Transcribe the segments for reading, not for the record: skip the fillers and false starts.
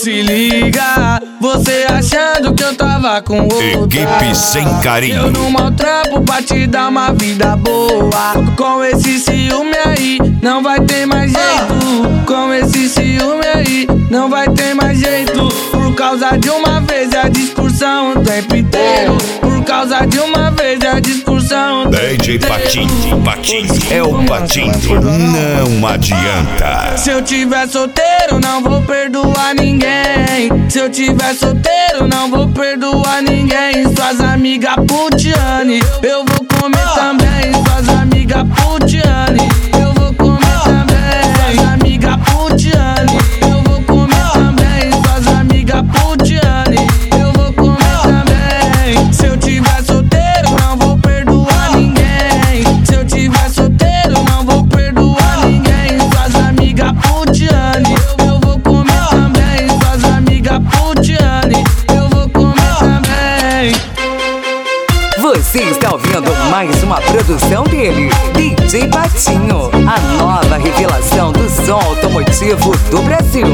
Se liga, você achando que eu tava com outra. Equipe Sem Carinho. Eu não maltrapo pra te dar uma vida boa. Com esse ciúme aí, não vai ter mais jeito. Com esse ciúme aí, não vai ter mais jeito. Por causa de uma vez é a discussão o tempo inteiro. Por causa de uma vez é a discussão o tempo DJ inteiro. Patinho é o Patinho, não adianta. Se eu tiver solteiro, não vou perdoar ninguém. Se eu tiver solteiro, não vou perdoar ninguém. Suas amigas putiane, eu vou comer também. Suas amigas putiane, eu vou comer também. Suas amigas putiane, eu vou comer também. Suas amigas putiane, eu vou comer também. Se eu tiver solteiro, não vou perdoar ninguém. Se eu tiver solteiro, não vou perdoar ninguém. Suas amigas putiane, eu vou comer também. Suas amigas putiane, eu vou comer também. Você está ouvindo mais uma produção dele, DJ Patinho, a nova revelação do som automotivo do Brasil.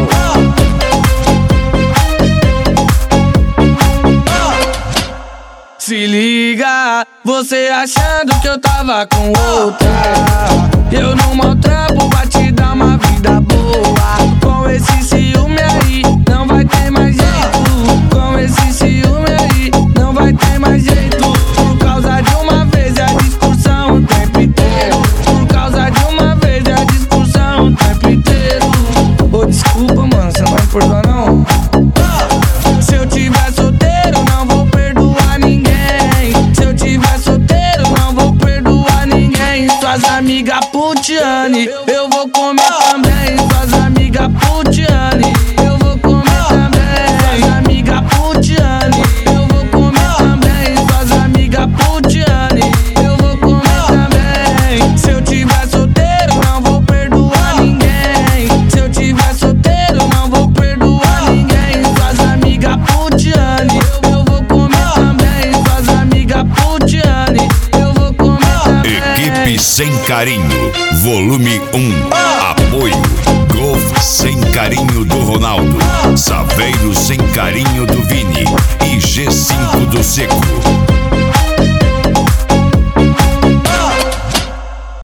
Se liga, você achando que eu tava com outra. Eu não maltrapo pra te dar uma vida boa. Com esse ciúme aí, não vai ter mais jeito. Com esse ciúme aí, não vai ter mais jeito. Por causa de uma vez é a discussão o tempo inteiro. Por causa de uma vez é a discussão o tempo inteiro. Ô, desculpa, mano, você não vai me perdoar não? Se eu tiver solteiro, não vou perdoar ninguém. Se eu tiver solteiro, não vou perdoar ninguém. Suas amigas putiane, eu vou comer também. Suas amigas putiane, eu vou comer também. Suas amigas putiane, eu vou comer também. Suas amigas putiane, eu vou comer também. Se eu tiver solteiro, não vou perdoar ninguém. Se eu tiver solteiro, não vou perdoar ninguém. Suas amigas putiane, eu vou comer também. Suas amigas putiane, eu vou comer também. Equipe Sem Carinho, volume 1. Apoio Golf Sem Carinho do Ronaldo, Saveiro Sem Carinho do Vini e G5 do Seco.